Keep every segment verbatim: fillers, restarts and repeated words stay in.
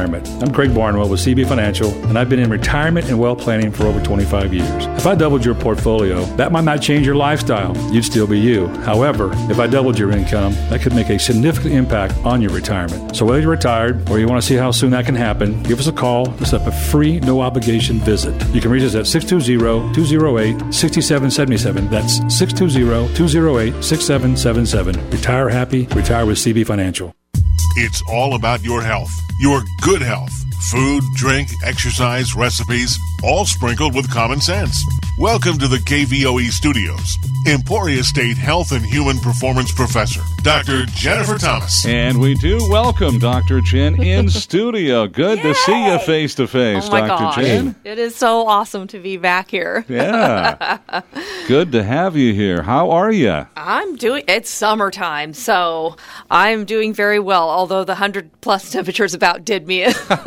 retirement. I'm Craig Barnwell with C B Financial, and I've been in retirement and wealth planning for over twenty-five years. If I doubled your portfolio, that might not change your lifestyle. You'd still be you. However, if I doubled your income, that could make a significant impact on your retirement. So whether you're retired or you want to see how soon that can happen, give us a call. Set up a free, no-obligation visit. You can reach us at six two zero, two zero eight, six seven seven seven. That's six two zero, two zero eight, six seven seven seven. Retire happy. Retire with C B Financial. It's all about your health, your good health. Food, drink, exercise, recipes, all sprinkled with common sense. Welcome to the K V O E studios. Emporia State Health and Human Performance Professor, Doctor Jennifer Thomas. And we do welcome Doctor Jen in studio. Good Yay! to see you face to face, oh my Doctor gosh. Jen. It is so awesome to be back here. Yeah. Good to have you here. How are you? I'm doing, it's summertime, so I'm doing very well, although the one hundred plus temperatures about did me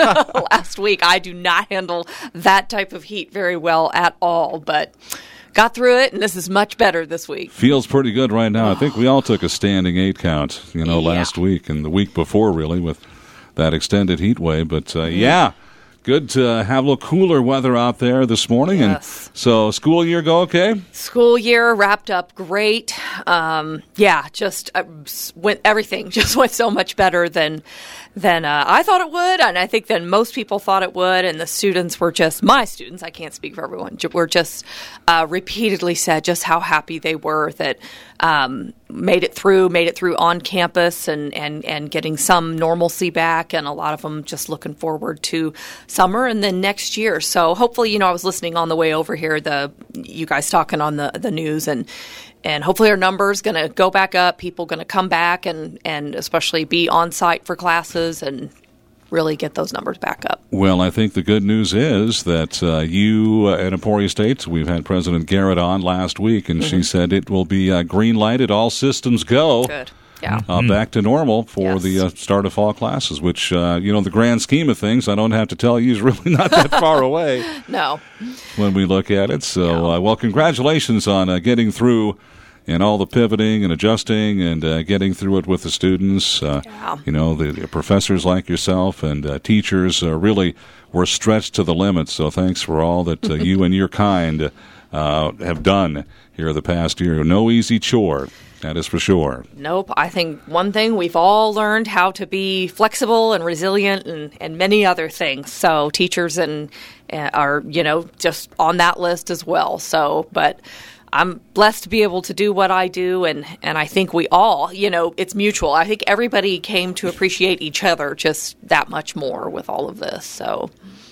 last week. I do not handle that type of heat very well at all, but got through it, and this is much better this week. Feels pretty good right now. I think we all took a standing eight count, you know, Yeah. last week and the week before, really, with that extended heat wave. But, uh, yeah, good to have a little cooler weather out there this morning. Yes. And so school year go okay? School year wrapped up great. Um, yeah, just uh, went everything just went so much better than than uh, I thought it would, and I think than most people thought it would. And the students were just my students. I can't speak for everyone. Were just uh, repeatedly said just how happy they were that um, made it through, made it through on campus, and and and getting some normalcy back. And a lot of them just looking forward to summer and then next year. So hopefully, you know, I was listening on the way over here, the you guys talking on the the news, and and hopefully our numbers going to go back up. People going to come back and and especially be on site for classes and really get those numbers back up. Well, I think the good news is that uh, you uh, at Emporia State, we've had President Garrett on last week, and mm-hmm. she said it will be uh, green lighted, all systems go. Good. Yeah. Uh, back to normal for yes. the uh, start of fall classes, which, uh, you know, the grand scheme of things, I don't have to tell you, is really not that far away. No. When we look at it. So, no. uh, well, congratulations on uh, getting through and all the pivoting and adjusting and uh, getting through it with the students. Uh, yeah. You know, the, the professors like yourself and uh, teachers uh, really were stretched to the limit. So thanks for all that uh, you and your kind uh, have done here the past year. No easy chore. That is for sure. Nope. I think one thing we've all learned how to be flexible and resilient and, and many other things. So teachers and uh, are, you know, just on that list as well. So, but I'm blessed to be able to do what I do. And, and I think we all, you know, it's mutual. I think everybody came to appreciate each other just that much more with all of this. So,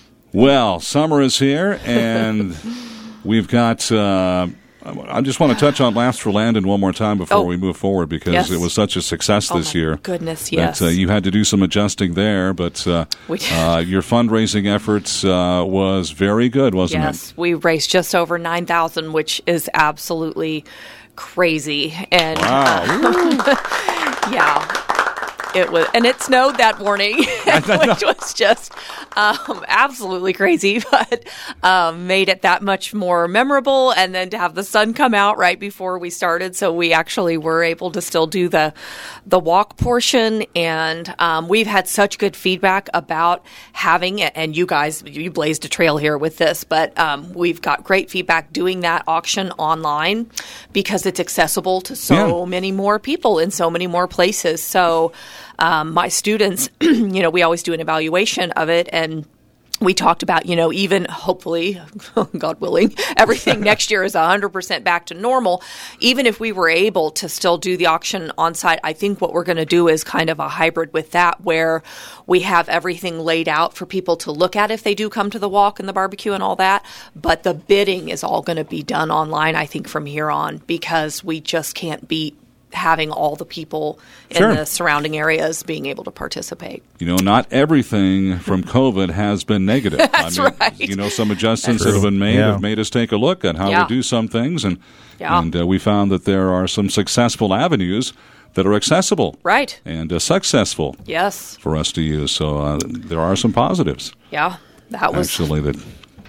well, summer is here and we've got, uh, I just want to touch on Laughs for Landon one more time before oh. we move forward because yes. it was such a success oh this my year. Goodness, yes. That uh, you had to do some adjusting there, but uh, uh, your fundraising efforts uh, was very good, wasn't yes. it? Yes, we raised just over nine thousand dollars, which is absolutely crazy. And wow. uh, yeah. It was, and it snowed that morning, which was just um, absolutely crazy, but um, made it that much more memorable. And then to have the sun come out right before we started, so we actually were able to still do the the walk portion. And um, we've had such good feedback about having it. And you guys, you blazed a trail here with this, but um, we've got great feedback doing that auction online because it's accessible to so yeah. many more people in so many more places. So. Um, my students, you know, we always do an evaluation of it, and we talked about, you know, even hopefully, God willing, everything next year is one hundred percent back to normal. Even if we were able to still do the auction on site, I think what we're going to do is kind of a hybrid with that, where we have everything laid out for people to look at if they do come to the walk and the barbecue and all that. But the bidding is all going to be done online, I think, from here on, because we just can't beat having all the people sure. in the surrounding areas being able to participate. You know, not everything from COVID has been negative. That's I mean, right. You know, some adjustments that have been made yeah. have made us take a look at how yeah. to do some things, and yeah. and uh, we found that there are some successful avenues that are accessible, right, and uh, successful, yes, for us to use. So uh, there are some positives. Yeah, that was actually that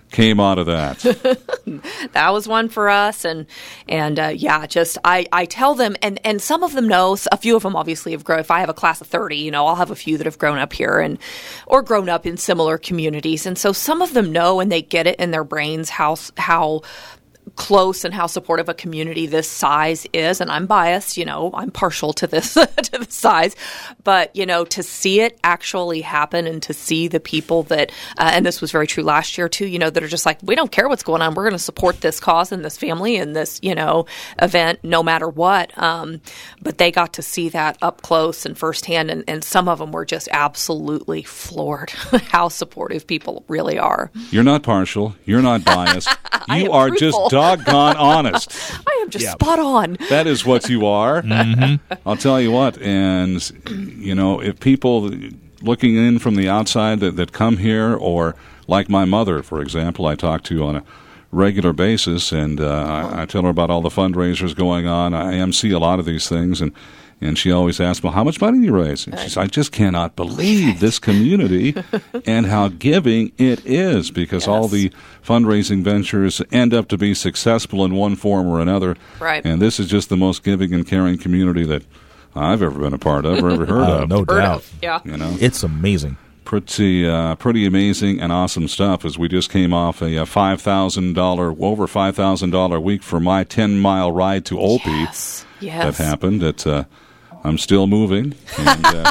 came out of that. That was one for us. And, and uh, yeah, just I, I tell them, and, and some of them know, a few of them obviously have grown. If I have a class of thirty, you know, I'll have a few that have grown up here and or grown up in similar communities. And so some of them know and they get it in their brains how how close and how supportive a community this size is. And I'm biased, you know, I'm partial to this, to the size, but, you know, to see it actually happen and to see the people that, uh, and this was very true last year too, you know, that are just like, we don't care what's going on. We're going to support this cause and this family and this, you know, event no matter what. Um, but they got to see that up close and firsthand. And, and some of them were just absolutely floored how supportive people really are. You're not partial. You're not biased. You are truthful. just doggone honest. I am just yep. spot on. That is what you are. Mm-hmm. I'll tell you what. And, you know, if people looking in from the outside that, that come here, or like my mother, for example, I talk to on a regular basis, and uh, I, I tell her about all the fundraisers going on. I M C a lot of these things, and And she always asks, well, how much money do you raise? And she says, I just cannot believe this community and how giving it is, because yes. all the fundraising ventures end up to be successful in one form or another. Right. And this is just the most giving and caring community that I've ever been a part of or ever heard uh, of. No heard doubt. Of. Yeah. You know? It's amazing. Pretty uh, pretty amazing and awesome stuff, as we just came off a, a five thousand dollars, over five thousand dollars week for my ten-mile ride to Opie. Yes. Yes. That happened at... Uh, I'm still moving, and uh,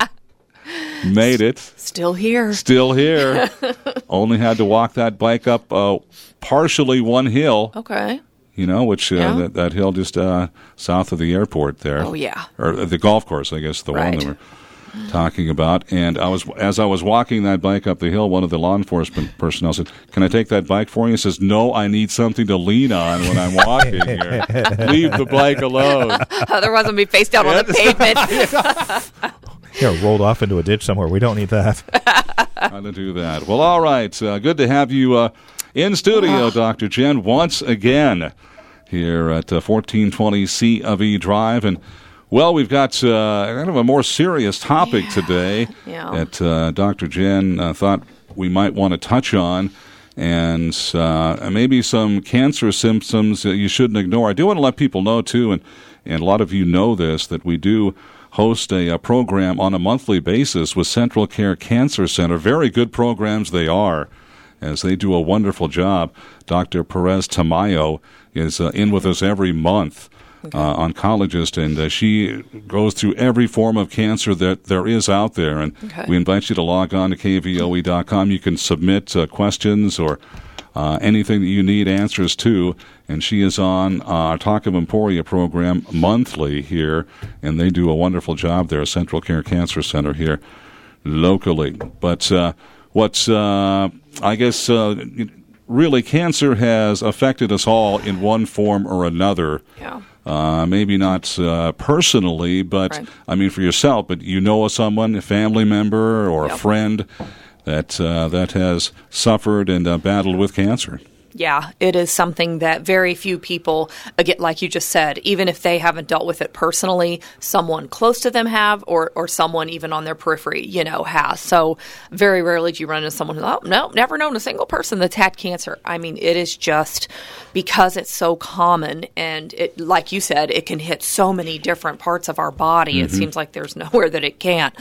made it. Still here. Still here. Only had to walk that bike up uh, partially one hill. Okay. You know, which uh, yeah. that, that hill just uh, south of the airport there. Oh, yeah. Or the golf course, I guess, the right. one that we're talking about. And I was, as I was walking that bike up the hill, one of the law enforcement personnel said, "Can I take that bike for you?" He says, "No, I need something to lean on when I'm walking here. Leave the bike alone." Otherwise, I'll be face down on the pavement. Yeah, rolled off into a ditch somewhere. We don't need that. How to do that. Well, all right. Uh, good to have you uh, in studio, oh. Doctor Jen, once again here at uh, fourteen twenty C of E Drive. And well, we've got uh, kind of a more serious topic yeah. today yeah. that uh, Doctor Jen uh, thought we might want to touch on, and uh, maybe some cancer symptoms that you shouldn't ignore. I do want to let people know, too, and, and a lot of you know this, that we do host a, a program on a monthly basis with Central Care Cancer Center. Very good programs they are, as they do a wonderful job. Doctor Perez Tamayo is uh, in with us every month. Okay. Uh, oncologist, and uh, she goes through every form of cancer that there is out there. And okay. we invite you to log on to K V O E dot com. You can submit uh, questions or uh, anything that you need answers to. And she is on our Talk of Emporia program monthly here, and they do a wonderful job there, Central Care Cancer Center here locally. But uh, what's, uh, I guess, uh, really, cancer has affected us all in one form or another. Yeah. Uh, maybe not uh, personally, but, right. I mean, for yourself, but you know of someone, a family member or yep. a friend that uh, that has suffered and uh, battled with cancer. Yeah, it is something that very few people, again, like you just said, even if they haven't dealt with it personally, someone close to them have, or or someone even on their periphery, you know, has. So very rarely do you run into someone who's, oh, no, never known a single person that's had cancer. I mean, it is just because it's so common, and it, like you said, it can hit so many different parts of our body. Mm-hmm. It seems like there's nowhere that it can't.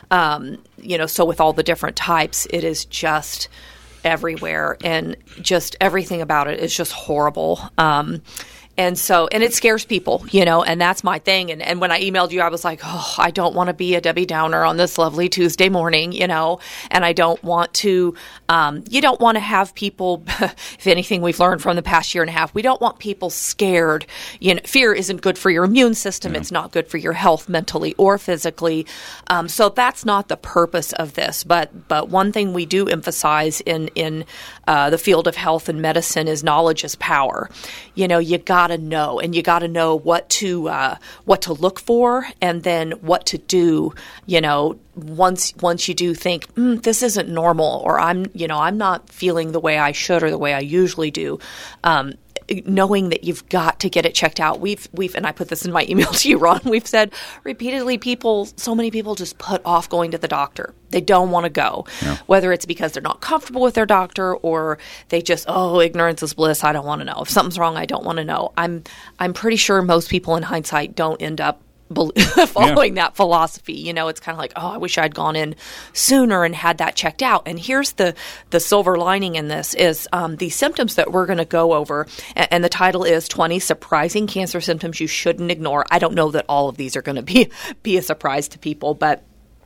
Um, you know, so with all the different types, it is just everywhere, and just everything about it is just horrible. Um, and so, and it scares people, you know, and that's my thing. And, and when I emailed you, I was like, oh, I don't want to be a Debbie Downer on this lovely Tuesday morning, you know, and I don't want to, um, you don't want to have people, if anything we've learned from the past year and a half, we don't want people scared. You know, fear isn't good for your immune system. Yeah. It's not good for your health mentally or physically. Um, so that's not the purpose of this. But, but one thing we do emphasize in, in, uh, the field of health and medicine is knowledge is power. You know, you got to know, and you got to know what to uh, what to look for, and then what to do. You know, once once you do think mm, this isn't normal, or I'm you know I'm not feeling the way I should or the way I usually do. Um, knowing that you've got to get it checked out. We've, we've, and I put this in my email to you, Ron, we've said repeatedly people, so many people just put off going to the doctor. They don't want to go, yeah. whether it's because they're not comfortable with their doctor or they just, oh, ignorance is bliss. I don't want to know. If something's wrong, I don't want to know. I'm, I'm pretty sure most people in hindsight don't end up following yeah. that philosophy. You know, it's kind of like, oh, I wish I'd gone in sooner and had that checked out. And here's the the silver lining in this is um, the symptoms that we're going to go over. And, and the title is twenty Surprising Cancer Symptoms You Shouldn't Ignore. I don't know that all of these are going to be, be a surprise to people, but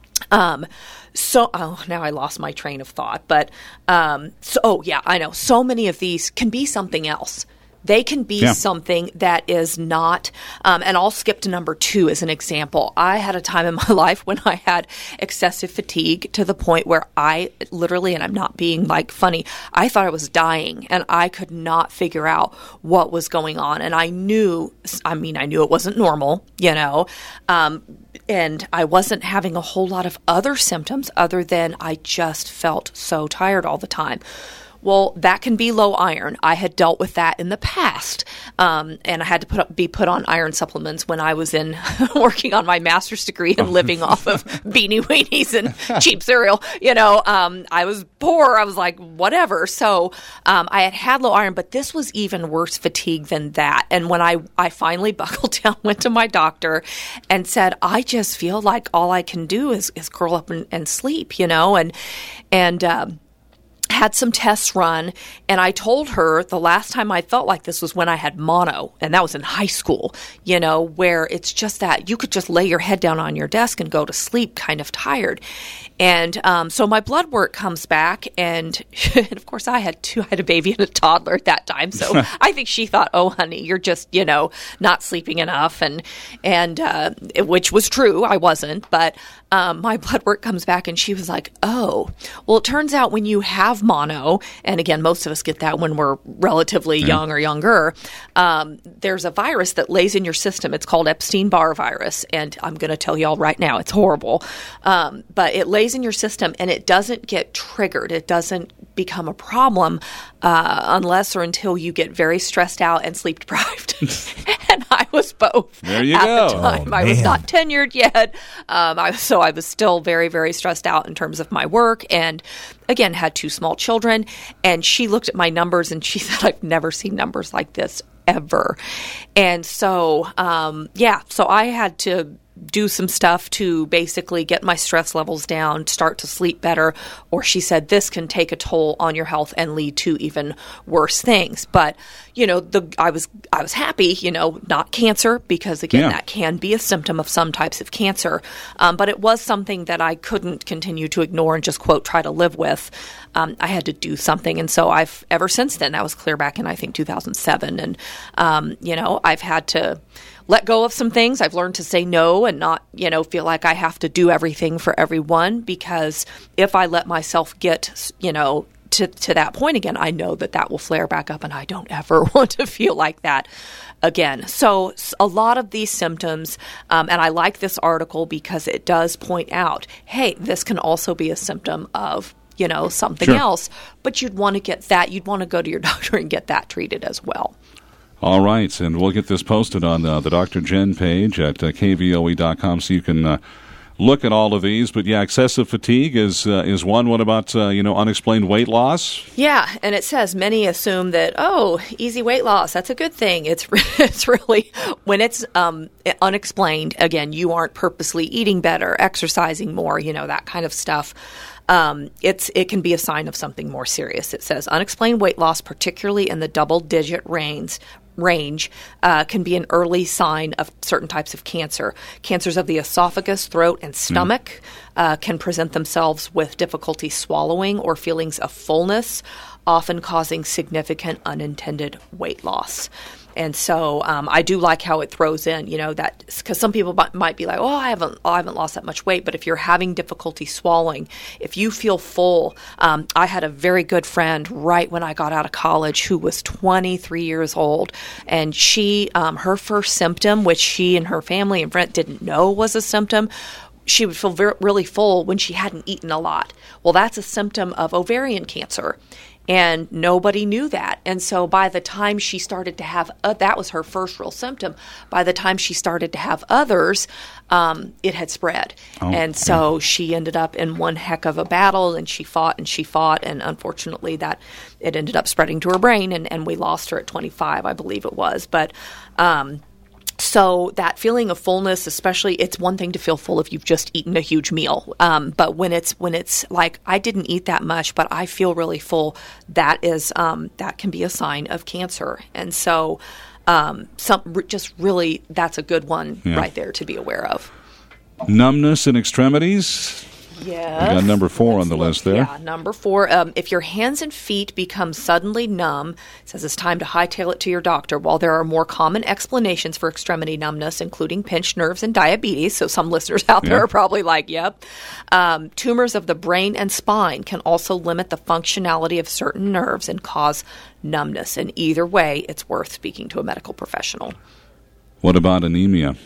um, so, oh, now I lost my train of thought. But, um, so, oh, yeah, I know. So many of these can be something else. They can be yeah. something that is not, um, and I'll skip to number two as an example. I had a time in my life when I had excessive fatigue to the point where I literally, and I'm not being like funny, I thought I was dying and I could not figure out what was going on. And I knew, I mean, I knew it wasn't normal, you know, um, and I wasn't having a whole lot of other symptoms other than I just felt so tired all the time. Well, that can be low iron. I had dealt with that in the past, um, and I had to put up, be put on iron supplements when I was in working on my master's degree and living off of Beanie Weenies and cheap cereal. You know, um, I was poor. I was like, whatever. So um, I had had low iron, but this was even worse fatigue than that. And when I, I finally buckled down, went to my doctor and said, I just feel like all I can do is, is curl up and, and sleep, you know, and, and, um, had some tests run, and I told her the last time I felt like this was when I had mono, and that was in high school, you know, where it's just that you could just lay your head down on your desk and go to sleep kind of tired. And um, so my blood work comes back, and, and of course I had two, I had a baby and a toddler at that time, so I think she thought, oh, honey, you're just, you know, not sleeping enough, and, and uh, which was true, I wasn't, but um, my blood work comes back, and she was like, oh, well, it turns out when you have mono, and again, most of us get that when we're relatively yeah. young or younger, um, there's a virus that lays in your system. It's called Epstein-Barr virus, and I'm going to tell y'all right now, it's horrible, um, but it lays in your system, and it doesn't get triggered. It doesn't become a problem uh, unless or until you get very stressed out and sleep deprived. And I was both. There you at go. The time. Oh, I was not tenured yet, um, I, so I was still very, very stressed out in terms of my work, and again, had two small children. And she looked at my numbers, and she said, "I've never seen numbers like this ever." And so, um, yeah, so I had to do some stuff to basically get my stress levels down, start to sleep better, or she said this can take a toll on your health and lead to even worse things. But, you know, the I was I was happy, you know, not cancer, because again, yeah. that can be a symptom of some types of cancer. Um, but it was something that I couldn't continue to ignore and just, quote, try to live with. Um, I had to do something. And so I've, ever since then, that was clear back in, I think, two thousand seven. And, um, you know, I've had to let go of some things. I've learned to say no and not, you know, feel like I have to do everything for everyone, because if I let myself get, you know, to, to that point again, I know that that will flare back up, and I don't ever want to feel like that again. So a lot of these symptoms, um, and I like this article because it does point out, hey, this can also be a symptom of, you know, something sure. else, but you'd want to get that, you'd want to go to your doctor and get that treated as well. All right, and we'll get this posted on uh, the Doctor Jen page at uh, K V O E dot com so you can uh, look at all of these. But yeah, excessive fatigue is uh, is one. What about, uh, you know, unexplained weight loss? Yeah, and it says many assume that, oh, easy weight loss, that's a good thing. It's, it's really, when it's um, unexplained, again, you aren't purposely eating better, exercising more, you know, that kind of stuff. Um, it's it can be a sign of something more serious. It says unexplained weight loss, particularly in the double-digit range, range uh, can be an early sign of certain types of cancer. Cancers of the esophagus, throat, and stomach mm. uh, can present themselves with difficulty swallowing or feelings of fullness, often causing significant unintended weight loss. And so um, I do like how it throws in, you know, that, because some people might, might be like, oh, I haven't, I haven't lost that much weight. But if you're having difficulty swallowing, if you feel full, um, I had a very good friend right when I got out of college who was twenty-three years old, and she, um, her first symptom, which she and her family and friend didn't know was a symptom, she would feel very, really full when she hadn't eaten a lot. Well, that's a symptom of ovarian cancer. And nobody knew that. And so by the time she started to have, uh, that was her first real symptom. By the time she started to have others, um, it had spread. Oh, and so she ended up in one heck of a battle, and she fought and she fought. And unfortunately, that it ended up spreading to her brain, and, and we lost her at twenty-five, I believe it was. But um, so that feeling of fullness, especially, it's one thing to feel full if you've just eaten a huge meal. Um, but when it's when it's like, I didn't eat that much, but I feel really full, that is um, that can be a sign of cancer. And so um, some just really, that's a good one yeah. right there to be aware of. Numbness in extremities. Yes. We got number four Let's on the look. list there. Yeah, number four. Um, if your hands and feet become suddenly numb, it says it's time to hightail it to your doctor. While there are more common explanations for extremity numbness, including pinched nerves and diabetes, so some listeners out there Yeah. are probably like, yep. Um, tumors of the brain and spine can also limit the functionality of certain nerves and cause numbness. And either way, it's worth speaking to a medical professional. What about anemia?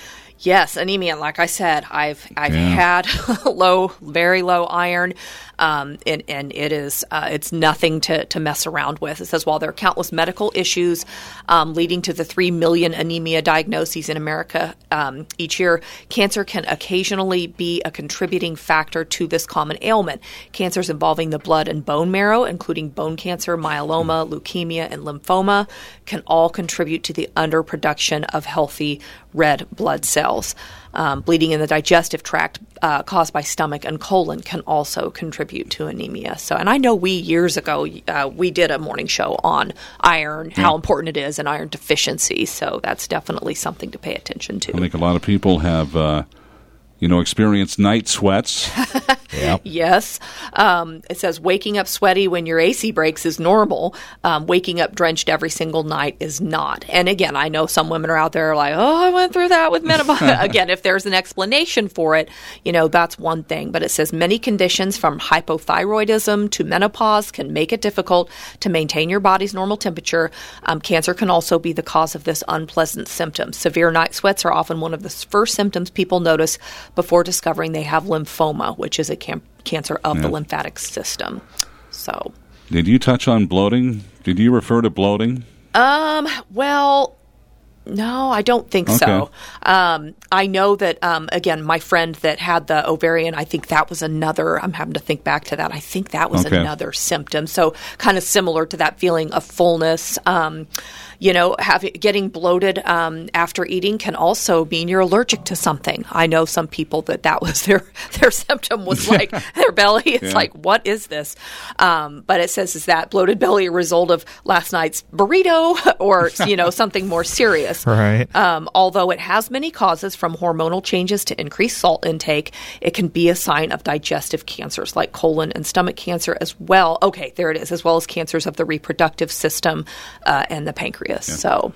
Yes, anemia. Like I said, I've I've Yeah. had low, very low iron, um, and and it is uh, it's nothing to, to mess around with. It says while there are countless medical issues um, leading to the three million anemia diagnoses in America um, each year, cancer can occasionally be a contributing factor to this common ailment. Cancers involving the blood and bone marrow, including bone cancer, myeloma, leukemia, and lymphoma, can all contribute to the underproduction of healthy red blood cells. Um, bleeding in the digestive tract uh, caused by stomach and colon can also contribute to anemia. So, and I know we years ago uh, we did a morning show on iron, how important it is, and iron deficiency. So that's definitely something to pay attention to. I think a lot of people have, uh, you know, experienced night sweats. Yeah. Yes. Um, it says waking up sweaty when your A C breaks is normal. Um, waking up drenched every single night is not. And again, I know some women are out there like, oh, I went through that with menopause. Again, if there's an explanation for it, you know, that's one thing. But it says many conditions from hypothyroidism to menopause can make it difficult to maintain your body's normal temperature. Um, cancer can also be the cause of this unpleasant symptom. Severe night sweats are often one of the first symptoms people notice before discovering they have lymphoma, which is a cam- cancer of Yeah. the lymphatic system. So, Did you touch on bloating? Did you refer to bloating? um, well, no, I don't think Okay. so. Um, I know that, um, again, my friend that had the ovarian, I think that was another, I'm having to think back to that. I think that was Okay. another symptom. So kind of similar to that feeling of fullness. Um, you know, having, getting bloated um, after eating can also mean you're allergic to something. I know some people that that was their, their symptom was like their belly. It's Yeah. like, what is this? Um, but it says, is that bloated belly a result of last night's burrito or, you know, something more serious? Right. Um, although it has many causes from hormonal changes to increased salt intake, it can be a sign of digestive cancers like colon and stomach cancer as well. Okay, there it is, as well as cancers of the reproductive system uh, and the pancreas. So,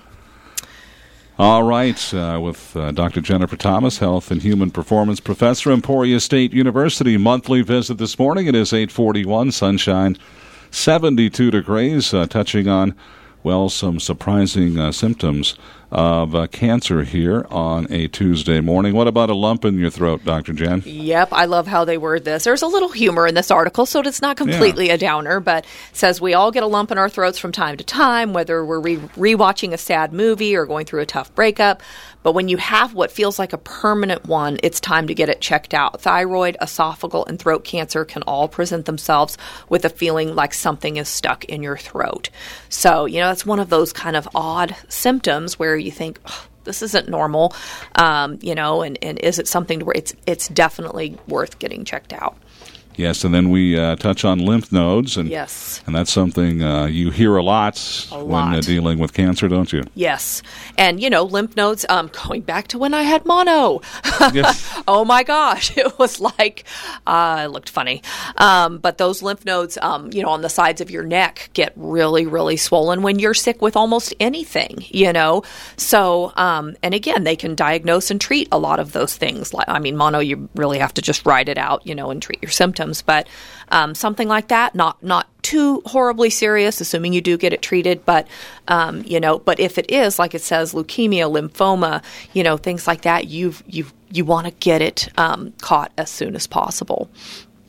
All right, uh, with uh, Doctor Jennifer Thomas, Health and Human Performance Professor, Emporia State University. Monthly visit this morning. It is eight forty-one, sunshine, seventy-two degrees, uh, touching on, well, some surprising uh, symptoms of uh, cancer here on a Tuesday morning. What about a lump in your throat, Doctor Jen? yep, I love how they word this. There's a little humor in this article, so it's not completely a downer, but it says we all get a lump in our throats from time to time, whether we're re- rewatching a sad movie or going through a tough breakup. But when you have what feels like a permanent one, it's time to get it checked out. Thyroid, esophageal, and throat cancer can all present themselves with a feeling like something is stuck in your throat. So, you know, it's one of those kind of odd symptoms where you think, oh, this isn't normal, um, you know, and, and is it something to where it's it's definitely worth getting checked out. Yes, and then we uh, touch on lymph nodes, and Yes. and that's something uh, you hear a lot A when uh, lot. dealing with cancer, don't you? Yes. And, you know, lymph nodes, um, going back to when I had mono. Yes. Oh, my gosh. It was like, uh, it looked funny. Um, but those lymph nodes, um, you know, on the sides of your neck get really, really swollen when you're sick with almost anything, you know. So, um, and again, they can diagnose and treat a lot of those things. Like, I mean, mono, you really have to just ride it out, you know, and treat your symptoms. But um, something like that, not not too horribly serious, assuming you do get it treated. But, um, you know, but if it is, like it says, leukemia, lymphoma, you know, things like that, you you you want to get it um, caught as soon as possible.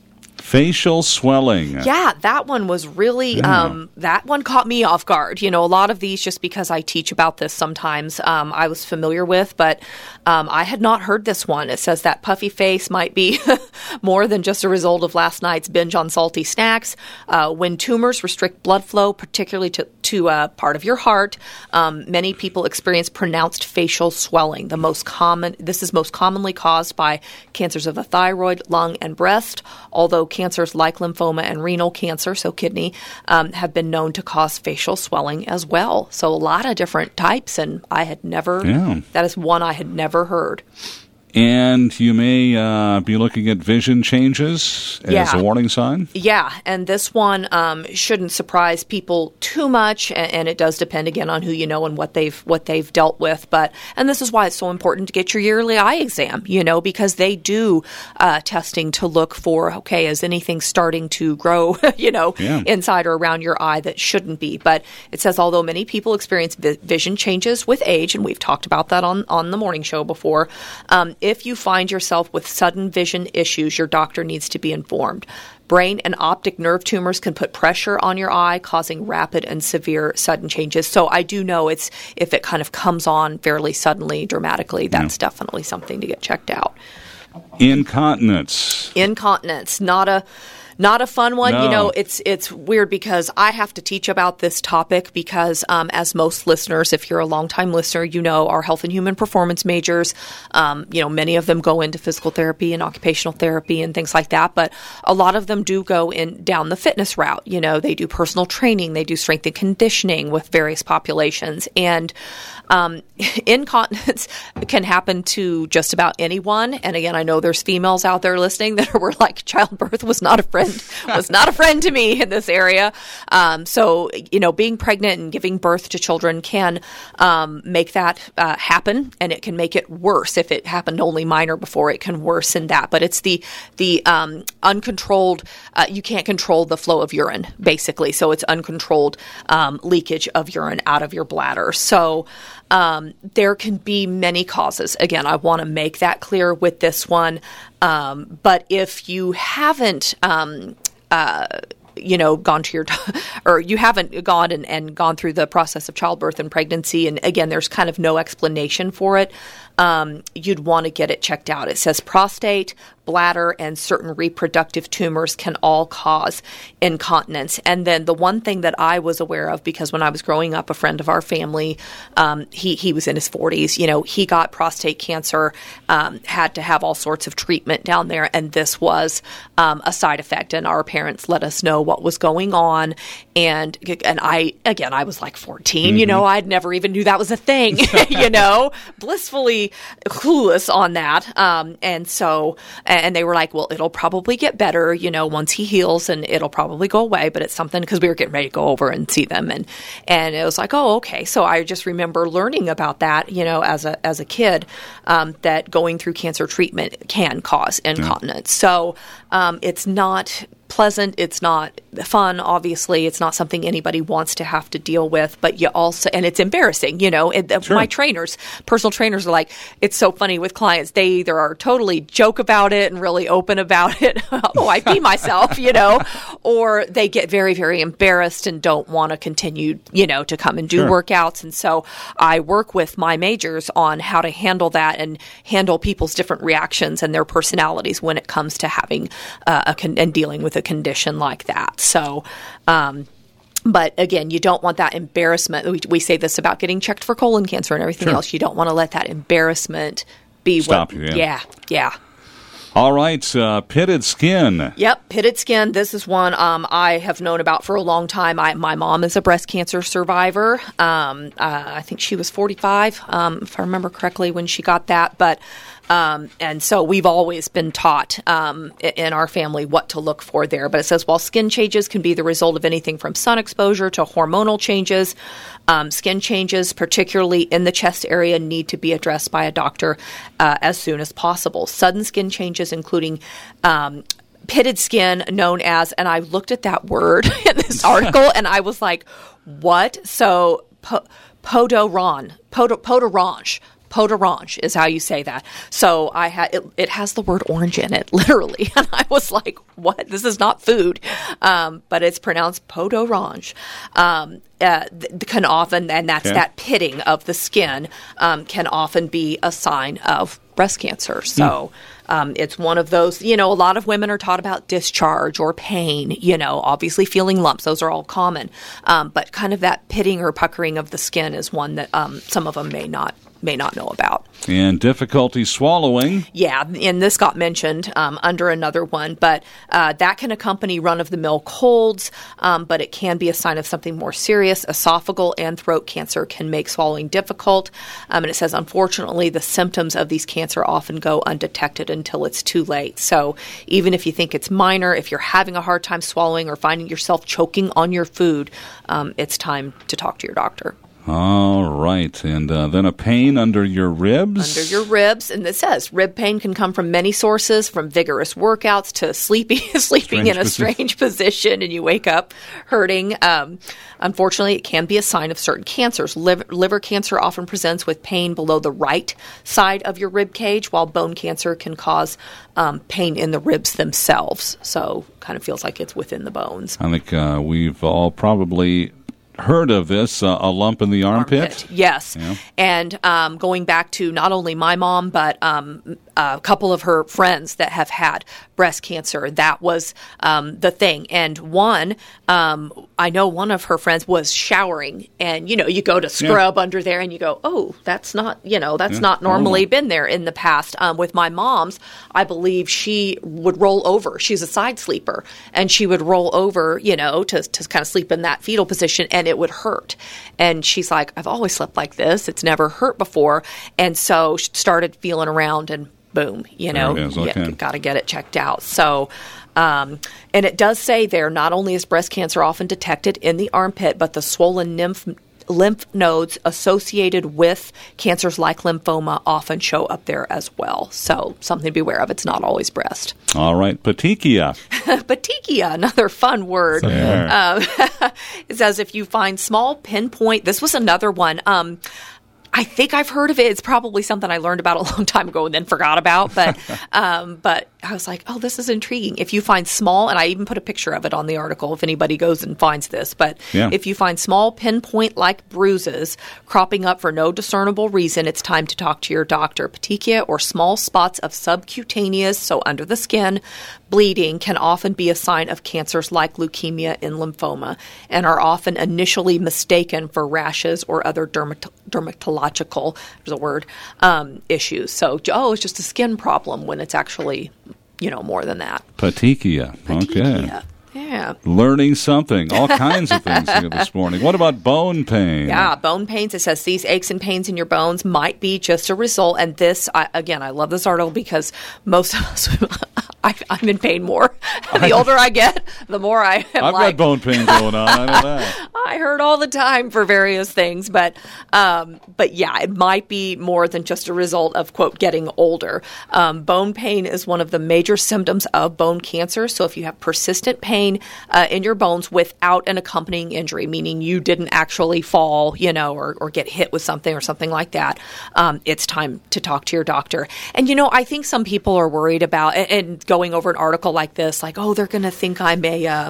Facial swelling. Yeah, that one was really, Yeah. um, that one caught me off guard. You know, a lot of these, just because I teach about this sometimes, um, I was familiar with, but um, I had not heard this one. It says that puffy face might be more than just a result of last night's binge on salty snacks. Uh, when tumors restrict blood flow, particularly to, to a part of your heart, um, many people experience pronounced facial swelling. The most common, this is most commonly caused by cancers of the thyroid, lung, and breast, although cancers like lymphoma and renal cancer, so kidney, um, have been known to cause facial swelling as well. So a lot of different types, and I had never, Yeah. that is one I had never heard. And you may uh, be looking at vision changes as Yeah. a warning sign. Yeah, and this one um, shouldn't surprise people too much, and, and it does depend again on who you know and what they've what they've dealt with. But and this is why it's so important to get your yearly eye exam, you know, because they do uh, testing to look for, okay, is anything starting to grow, you know, Yeah. inside or around your eye that shouldn't be. But it says although many people experience vi- vision changes with age, and we've talked about that on on the morning show before. Um, If you find yourself with sudden vision issues, your doctor needs to be informed. Brain and optic nerve tumors can put pressure on your eye, causing rapid and severe sudden changes. So I do know it's if it kind of comes on fairly suddenly, dramatically, that's Yeah. definitely something to get checked out. Incontinence. Incontinence, not a not a fun one. No. You know, it's it's weird because I have to teach about this topic because um, as most listeners, if you're a longtime listener, you know our health and human performance majors, um, you know, many of them go into physical therapy and occupational therapy and things like that. But a lot of them do go in down the fitness route. You know, they do personal training, they do strength and conditioning with various populations. And um, incontinence can happen to just about anyone. And again, I know there's females out there listening that were like, childbirth was not a friend, was not a friend to me in this area. Um, so, you know, being pregnant and giving birth to children can um, make that uh, happen, and it can make it worse. If it happened only minor before, it can worsen that. But it's the the um, uncontrolled. Uh, you can't control the flow of urine, basically. So it's uncontrolled um, leakage of urine out of your bladder. So. Um, there can be many causes. Again, I want to make that clear with this one. Um, but if you haven't, um, uh, you know, gone to your, or you haven't gone and, and gone through the process of childbirth and pregnancy, and again, there's kind of no explanation for it, um, you'd want to get it checked out. It says prostate, bladder, and certain reproductive tumors can all cause incontinence. And then the one thing that I was aware of, because when I was growing up, a friend of our family, um, he, he was in his forties, you know, he got prostate cancer, um, had to have all sorts of treatment down there, and this was um, a side effect. And our parents let us know what was going on. And, and I, again, I was like fourteen, mm-hmm. you know, I'd never even knew that was a thing, you know, blissfully clueless on that. Um, and so, and they were like, well, it'll probably get better, you know, once he heals, and it'll probably go away, but it's something, because we were getting ready to go over and see them. And, and it was like, oh, okay. So I just remember learning about that, you know, as a, as a kid, um, that going through cancer treatment can cause incontinence. Yeah. So, um, it's not pleasant. It's not fun. Obviously, it's not something anybody wants to have to deal with, but you also, and it's embarrassing, you know, it, sure. my trainers, personal trainers are like, it's so funny with clients. They either are totally joke about it and really open about it. Oh, I pee myself, you know, or they get very, very embarrassed and don't want to continue, you know, to come and do sure. workouts. And so I work with my majors on how to handle that and handle people's different reactions and their personalities when it comes to having uh, a con- and dealing with a condition like that. So, um, but again, you don't want that embarrassment. We, we say this about getting checked for colon cancer and everything sure. else. You don't want to let that embarrassment be Stop what, you. Yeah. yeah, yeah. All right, uh, pitted skin. Yep, pitted skin. This is one um, I have known about for a long time. I, my mom is a breast cancer survivor. Um, uh, I think she was forty-five, um, if I remember correctly, when she got that. But Um, and so we've always been taught um, in our family what to look for there. But it says, while skin changes can be the result of anything from sun exposure to hormonal changes, um, skin changes, particularly in the chest area, need to be addressed by a doctor uh, as soon as possible. Sudden skin changes, including um, pitted skin, known as, and I looked at that word in this article, and I was like, what? So, po- podoron, pod- podorange. Peau d'orange is how you say that. So I had it, it has the word orange in it, literally. And I was like, what? This is not food. Um, but it's pronounced peau d'orange. Um, uh, th- can often, and that's Okay. that pitting of the skin, um, can often be a sign of breast cancer. So um, it's one of those, you know, a lot of women are taught about discharge or pain, you know, obviously feeling lumps. Those are all common. Um, but kind of that pitting or puckering of the skin is one that um, some of them may not may not know about. And difficulty swallowing. Yeah, and this got mentioned um, under another one, but uh, that can accompany run-of-the-mill colds, um, but it can be a sign of something more serious. Esophageal and throat cancer can make swallowing difficult, um, and it says, unfortunately, the symptoms of these cancer often go undetected until it's too late. So even if you think it's minor, if you're having a hard time swallowing or finding yourself choking on your food, um, it's time to talk to your doctor. All right. And uh, then a pain under your ribs. Under your ribs, and it says rib pain can come from many sources, from vigorous workouts to sleeping sleeping Strange in a position. strange position, and you wake up hurting. Um, unfortunately, it can be a sign of certain cancers. Liver, liver cancer often presents with pain below the right side of your rib cage, while bone cancer can cause um, pain in the ribs themselves. So, kind of feels like it's within the bones. I think uh, we've all probably heard of this, uh, a lump in the armpit. Armpit, yes. Yeah. And um, going back to not only my mom, but um, a couple of her friends that have had breast cancer, that was um, the thing. And one, um, I know one of her friends was showering, and, you know, you go to scrub Yeah. under there and you go, oh, that's not, you know, that's Yeah. not normally Normal. been there in the past. Um, with my mom's, I believe she would roll over. She's a side sleeper, and she would roll over, you know, to, to kind of sleep in that fetal position, and it would hurt. And she's like, I've always slept like this. It's never hurt before. And so she started feeling around, and boom, you know, There it is. Okay. got to get it checked out. So, um, and it does say there, not only is breast cancer often detected in the armpit, but the swollen lymph lymph nodes associated with cancers like lymphoma often show up there as well. So something to be aware of. It's not always breast. All right. Petechia. Petechia, another fun word. Yeah. Um, it says if you find small pinpoint, this was another one. Um, I think I've heard of it. It's probably something I learned about a long time ago and then forgot about. But um, but I was like, oh, this is intriguing. If you find small, and I even put a picture of it on the article if anybody goes and finds this. But Yeah. if you find small pinpoint-like bruises cropping up for no discernible reason, it's time to talk to your doctor. Petechia, or small spots of subcutaneous, so under the skin, bleeding can often be a sign of cancers like leukemia and lymphoma, and are often initially mistaken for rashes or other dermat- dermatological, there's a word, um, issues. So, oh, it's just a skin problem when it's actually, you know, more than that. Petechia. Okay. Petechia. Yeah. Learning something. All kinds of things here this morning. What about bone pain? Yeah, bone pains. It says these aches and pains in your bones might be just a result. And this, I, again, I love this article because most of us, I, I'm in pain more. The older I get, the more I am I've like, got bone pain going on. I know that. I hurt all the time for various things, but um, but yeah, it might be more than just a result of, quote, getting older. Um, bone pain is one of the major symptoms of bone cancer. So if you have persistent pain uh, in your bones without an accompanying injury, meaning you didn't actually fall, you know, or, or get hit with something or something like that, um, it's time to talk to your doctor. And, you know, I think some people are worried about, and, and going over an article like this, like, oh, they're going to think I'm a... Uh,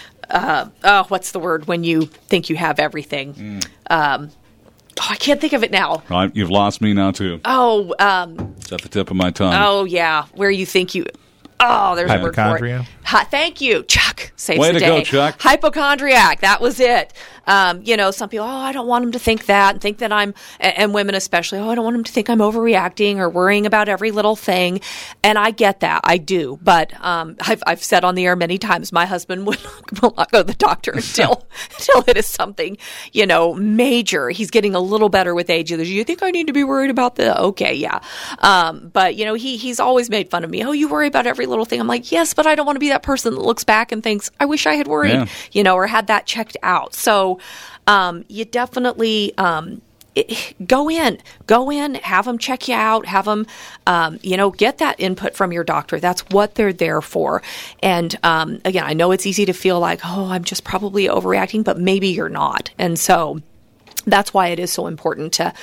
Uh, oh, what's the word when you think you have everything? Mm. Um, oh, I can't think of it now. Right, you've lost me now, too. Oh, um, It's at the tip of my tongue. oh yeah, where you think you. Oh, there's a word for it. Hypochondria? Hi, thank you, Chuck. Saves Way the to day. go, Chuck. Hypochondriac. That was it. Um, you know, some people, oh, I don't want them to think that, and think that I'm, and, and women especially, oh, I don't want them to think I'm overreacting or worrying about every little thing. And I get that, I do. But um, I've I've said on the air many times, my husband would not, will not go to the doctor until until it is something, you know, major. He's getting a little better with age. Do you think I need to be worried about the? Okay, yeah. Um, but you know, he he's always made fun of me. Oh, you worry about every little thing. I'm like, yes, but I don't want to be that person that looks back and thinks, I wish I had worried, Yeah. you know, or had that checked out. So um, you definitely um, it, go in, go in, have them check you out, have them, um, you know, get that input from your doctor. That's what they're there for. And um, again, I know it's easy to feel like, oh, I'm just probably overreacting, but maybe you're not. And so that's why it is so important to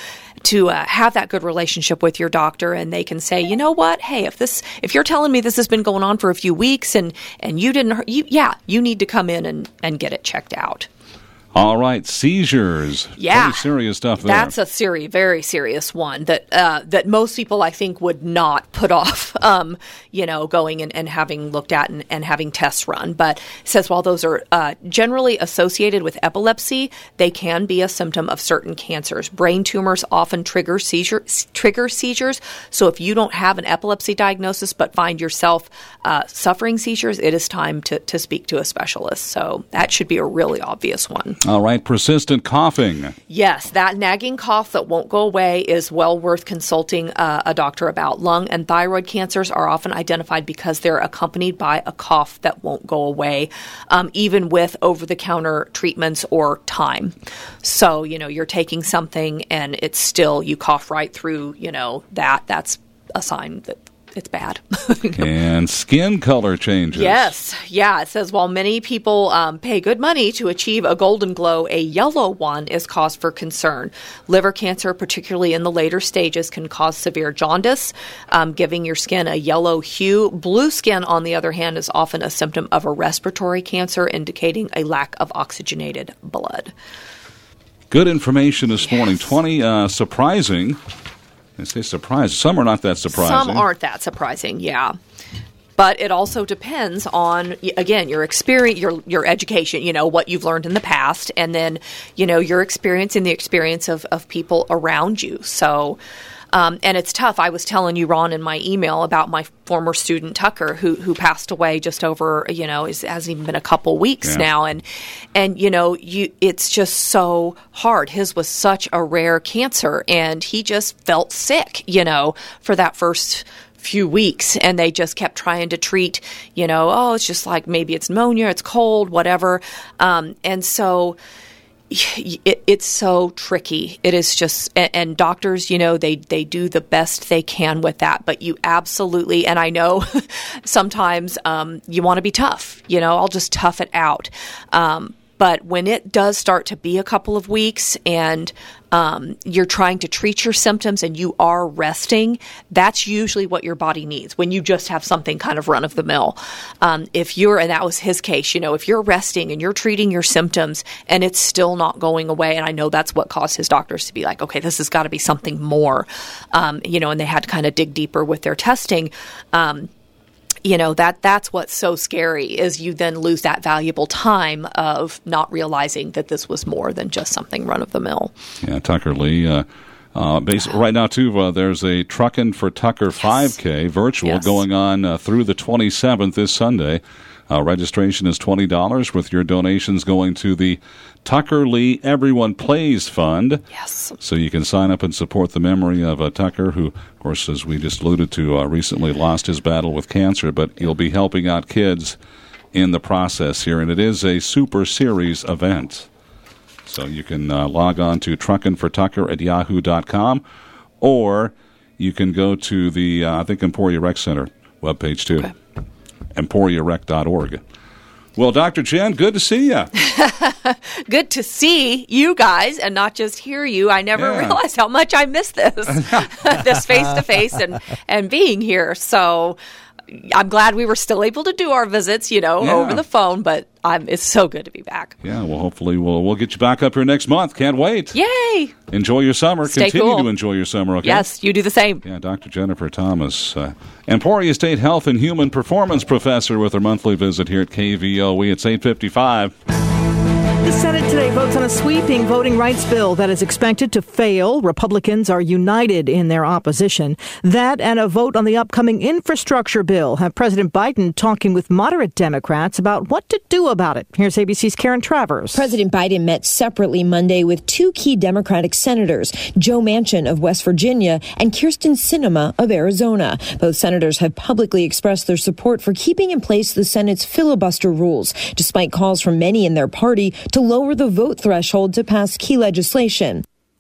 to uh, have that good relationship with your doctor, and they can say, you know what, hey, if this, if you're telling me this has been going on for a few weeks and, and you didn't, you, yeah, you need to come in and, and get it checked out. All right, seizures. Yeah. Pretty serious stuff there. That's a serious, very serious one that uh, that most people, I think, would not put off, um, you know, going and, and having looked at and, and having tests run. But it says while those are uh, generally associated with epilepsy, they can be a symptom of certain cancers. Brain tumors often trigger seizure, trigger seizures. So if you don't have an epilepsy diagnosis but find yourself uh, suffering seizures, it is time to, to speak to a specialist. So that should be a really obvious one. All right, persistent coughing. Yes, that nagging cough that won't go away is well worth consulting uh, a doctor about. Lung and thyroid cancers are often identified because they're accompanied by a cough that won't go away, um, even with over-the-counter treatments or time. So, you know, you're taking something and it's still, you cough right through, you know, that, that's a sign that it's bad. And skin color changes. Yes. Yeah. It says while many people um, pay good money to achieve a golden glow, a yellow one is cause for concern. Liver cancer, particularly in the later stages, can cause severe jaundice, um, giving your skin a yellow hue. Blue skin, on the other hand, is often a symptom of a respiratory cancer, indicating a lack of oxygenated blood. Good information this yes. morning. twenty uh, surprising. I say surprising. Some are not that surprising. Some aren't that surprising, yeah. But it also depends on, again, your experience, your your education, you know, what you've learned in the past, and then, you know, your experience and the experience of, of people around you. So, um, and it's tough. I was telling you, Ron, in my email about my former student, Tucker, who who passed away just over, you know, it hasn't even been a couple weeks yeah. now. And, and you know, you it's just so hard. His was such a rare cancer, and he just felt sick, you know, for that first few weeks, and they just kept trying to treat, you know, oh, it's just like maybe it's pneumonia, it's cold, whatever. Um, and so it, it's so tricky. It is just, and, and doctors, you know, they, they do the best they can with that, but you absolutely, and I know sometimes um, you want to be tough, you know, I'll just tough it out. Um, But when it does start to be a couple of weeks and um, you're trying to treat your symptoms and you are resting, that's usually what your body needs when you just have something kind of run of the mill. Um, if you're, and that was his case, you know, if you're resting and you're treating your symptoms and it's still not going away, and I know that's what caused his doctors to be like, okay, this has got to be something more, um, you know, and they had to kind of dig deeper with their testing. Um, You know, that that's what's so scary is you then lose that valuable time of not realizing that this was more than just something run-of-the-mill. Yeah, Tucker Lee. Uh, uh, basically, right now, too, uh, there's a Truckin' for Tucker yes. five K virtual yes. going on uh, through the twenty-seventh this Sunday. Uh, registration is twenty dollars with your donations going to the Tucker Lee Everyone Plays Fund. Yes. So you can sign up and support the memory of uh, Tucker, who, of course, as we just alluded to, uh, recently lost his battle with cancer, but he'll be helping out kids in the process here. And it is a Super Series event. So you can uh, log on to truckin for tucker at yahoo dot com, or you can go to the, uh, I think, Emporia Rec Center webpage, too. Okay. emporia rec dot org. Well, Doctor Jen, good to see you. Good to see you guys and not just hear you. I never yeah. realized how much I missed this, this face-to-face and, and being here. So I'm glad we were still able to do our visits, you know, yeah. over the phone, but I'm, it's so good to be back. Yeah, well, hopefully we'll we'll get you back up here next month. Can't wait. Yay! Enjoy your summer. Stay Continue cool. to enjoy your summer, okay? Yes, you do the same. Yeah, Doctor Jennifer Thomas, uh, Emporia State Health and Human Performance Professor with her monthly visit here at K V O E. It's eight fifty-five. The Senate today votes on a sweeping voting rights bill that is expected to fail. Republicans are united in their opposition. That and a vote on the upcoming infrastructure bill have President Biden talking with moderate Democrats about what to do about it. Here's A B C's Karen Travers. President Biden met separately Monday with two key Democratic senators, Joe Manchin of West Virginia and Kyrsten Sinema of Arizona. Both senators have publicly expressed their support for keeping in place the Senate's filibuster rules, despite calls from many in their party to lower the vote threshold to pass key legislation.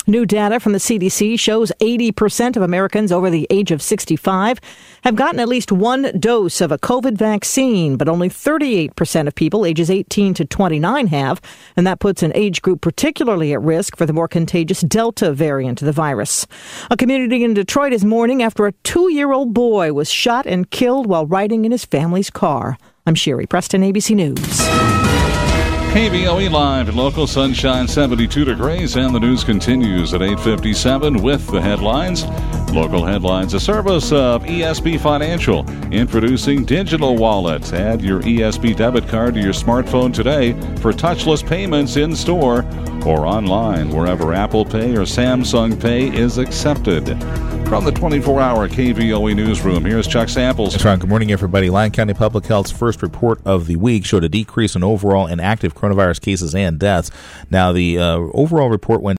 New data from the C D C shows eighty percent of Americans over the age of sixty-five have gotten at least one dose of a COVID vaccine, but only thirty-eight percent of people ages eighteen to twenty-nine have, and that puts an age group particularly at risk for the more contagious Delta variant of the virus. A community in Detroit is mourning after a two-year-old boy was shot and killed while riding in his family's car. I'm Sherry Preston, A B C News. K V O E Live at local sunshine, seventy-two degrees, and the news continues at eight fifty-seven with the headlines. Local headlines, a service of E S B Financial, introducing Digital Wallet. Add your E S B debit card to your smartphone today for touchless payments in store or online, wherever Apple Pay or Samsung Pay is accepted. From the twenty-four hour K V O E newsroom, here's Chuck Samples. That's right. Good morning, everybody. Lyon County Public Health's first report of the week showed a decrease in overall and active coronavirus cases and deaths. Now, the uh, overall report went